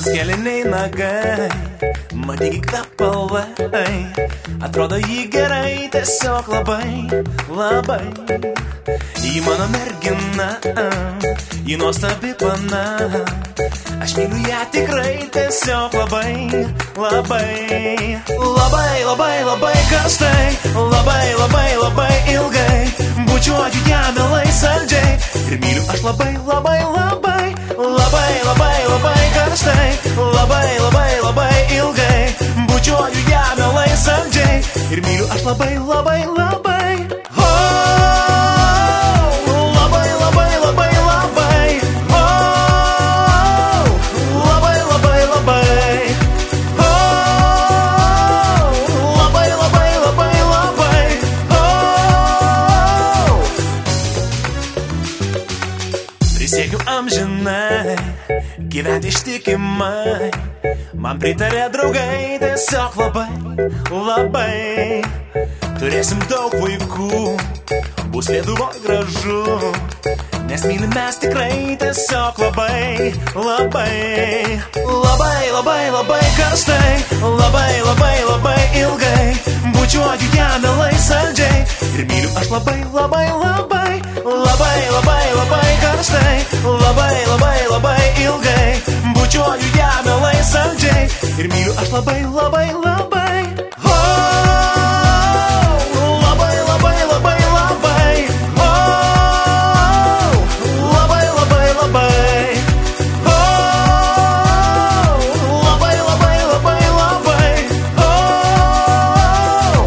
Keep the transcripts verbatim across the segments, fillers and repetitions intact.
Keliniai nagai, madingi kvepalai, atrodo jį gerai, tiesiog labai, labai. Ji mano mergina, ji nuostabi pana, aš myliu ją tikrai, tiesiog labai, labai. Labai, labai, labai karstai, labai, labai, labai ilgai, bučiuoju ją mielai saldžiai ir myliu aš labai, labai, labai. Labai, labai, labai karstai, labai, labai, labai ilgai, bučiuoju ją mielai saldžiai ir myliu aš labai, labai, labai. Oh, labai, labai, labai, labai. Oh, labai, labai, labai. Oh, labai, labai, labai, labai. Oh. Prisiekiu amžinai gyventi ištikimai, man pritarė draugai, tiesiog labai, labai. Turėsim daug vaikų, bus Lietuvoj gražu, nes mylim mes tikrai, tiesiog labai, labai. Labai, labai, labai karstai, labai, labai, labai ilgai, bučiuoju ją mielai saldžiai ir myliu aš labai, labai, labai. Labai, labai, labai karstai, labai, labai, labai ilgai, bučiuoju ją mielai saldžiai ir myliu aš labai, labai, labai. Oh, labai, labai, labai, labai. Oh, labai, labai, labai. Oh, labai, labai, labai, labai. Oh.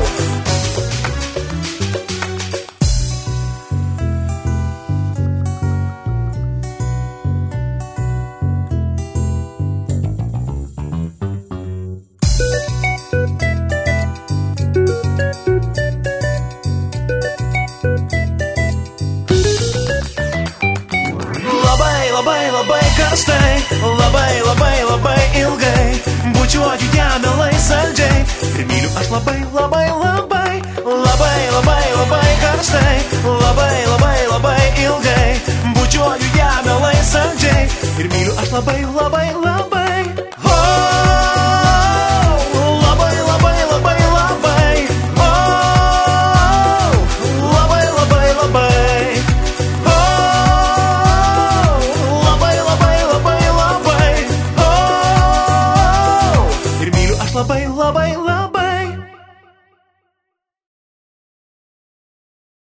Labai, labai karstai, labai, labai, labai ilgai, bučiuoju ją mielai saldžiai ir myliu aš labai, labai, labai. Labai, labai, labai karstai, labai, labai, labai ilgai, bučiuoju ją mielai saldžiai ir myliu aš labai, labai.